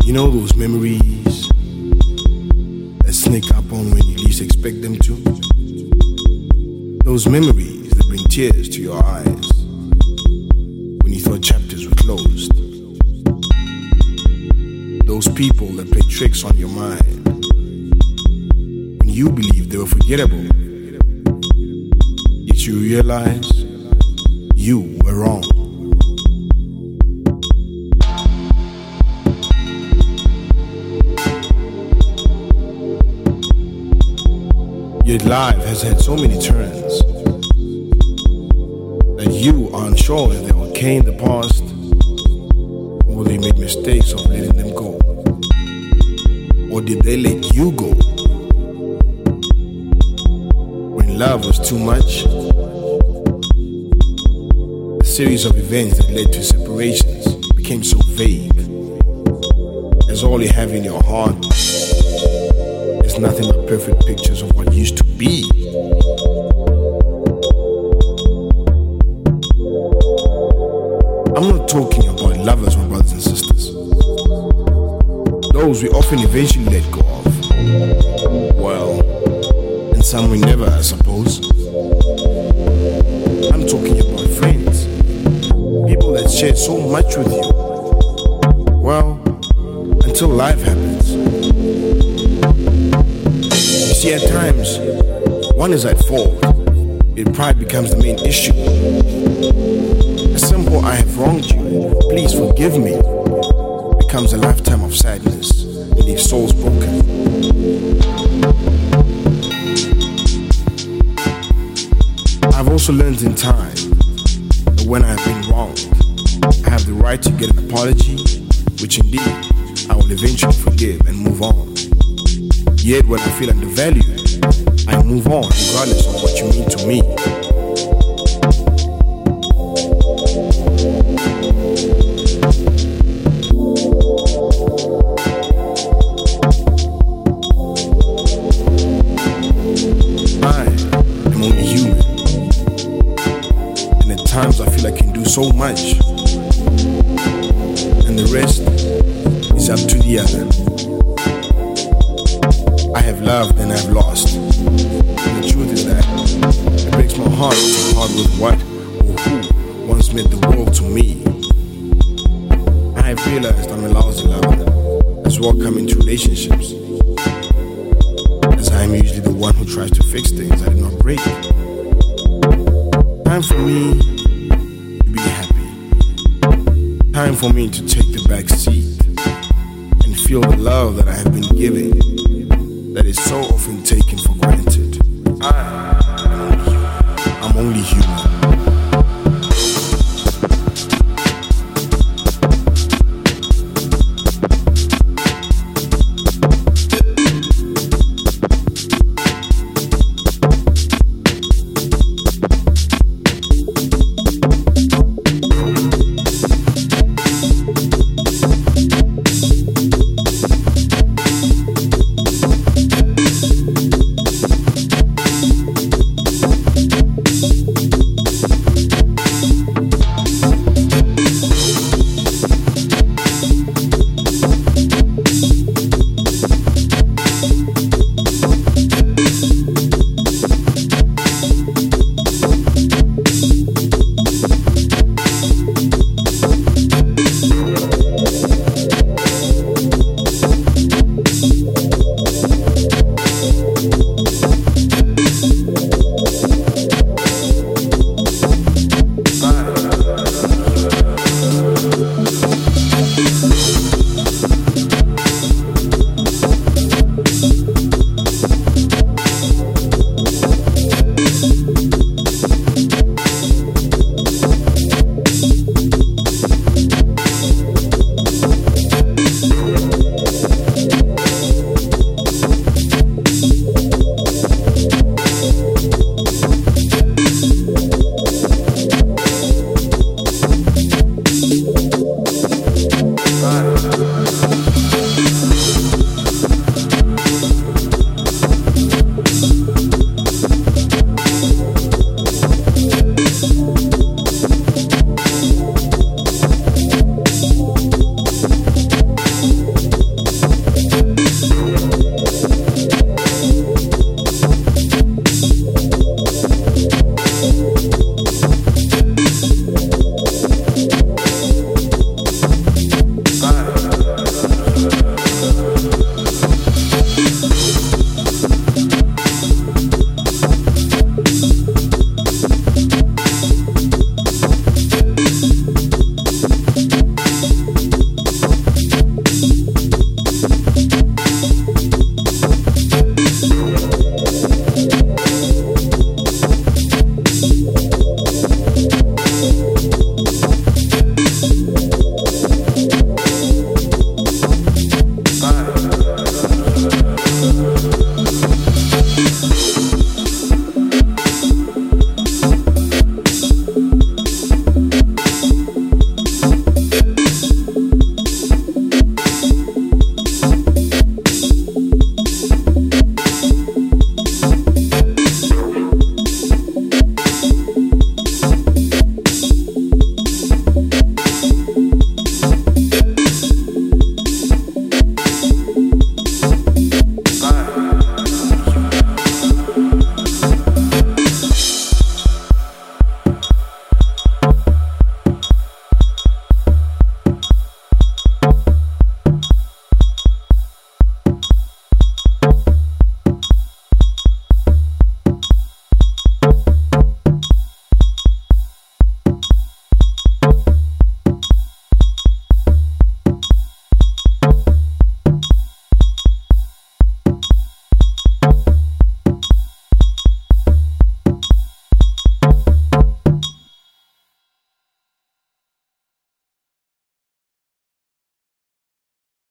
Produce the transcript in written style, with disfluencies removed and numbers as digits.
You know those memories that sneak up on when you least expect them to? Those memories that bring tears to your eyes when you thought chapters were closed. Those people that play tricks on your mind when you believed they were forgettable, yet you realize you were wrong. Yet life has had so many turns that you are unsure if they were okay in the past or they made mistakes of letting them go. Or did they let you go when love was too much? A series of events that led to separations became so vague, as all you have in your heart is nothing but perfect pictures of what used to be. I'm not talking about lovers, my brothers and sisters. Those we often eventually let go of. Well, and some we never, I suppose. I'm talking about friends. People that shared so much with you. Well, until life happens. You see, at times, one is at fault. Yet pride becomes the main issue. A simple "I have wronged you, please forgive me" becomes a lifetime of sadness and leaves souls broken. I've also learned in time that when I have been wronged, I have the right to get an apology, which indeed I will eventually forgive and move on. Yet when I feel undervalued, I move on regardless of what you mean to me. Times I feel I can do so much, and the rest is up to the other. I have loved and I've lost, and the truth is that it breaks my heart to part with what or who once meant the world to me. I have realized I'm a lousy lover as well coming to relationships, as I am usually the one who tries to fix things I did not break. Time for me to be happy. Time for me to take the back seat and feel the love that I have been giving that is so often taken for granted. I'm only human.